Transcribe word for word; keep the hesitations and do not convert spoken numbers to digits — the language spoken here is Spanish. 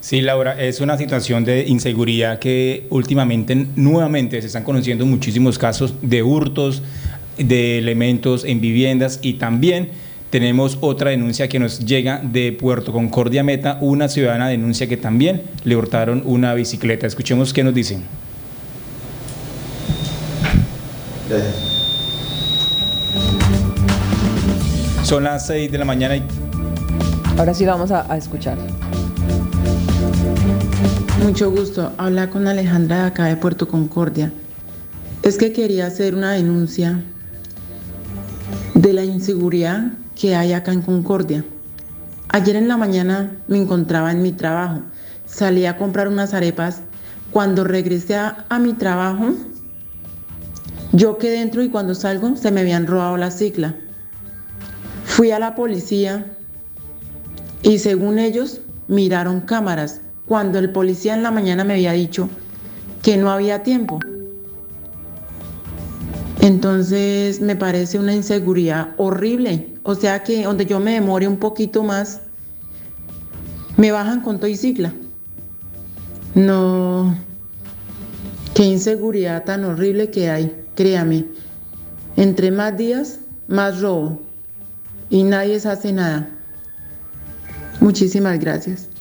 Sí, Laura, es una situación de inseguridad que últimamente, nuevamente, se están conociendo muchísimos casos de hurtos de elementos en viviendas y también tenemos otra denuncia que nos llega de Puerto Concordia Meta. Una ciudadana denuncia que también le hurtaron una bicicleta. Escuchemos qué nos dicen. Son las seis de la mañana y... Ahora sí vamos a, a escuchar. Mucho gusto, habla con Alejandra de acá de Puerto Concordia. Es que quería hacer una denuncia de la inseguridad que hay acá en Concordia. Ayer en la mañana me encontraba en mi trabajo, salí a comprar unas arepas. Cuando regresé a, a mi trabajo, yo quedé dentro y cuando salgo se me habían robado la cicla. Fui a la policía y según ellos miraron cámaras, cuando el policía en la mañana me había dicho que no había tiempo. Entonces me parece una inseguridad horrible. O sea que donde yo me demore un poquito más, me bajan con todo y cicla. No, qué inseguridad tan horrible que hay, créame. Entre más días, más robo. Y nadie se hace nada. Muchísimas gracias.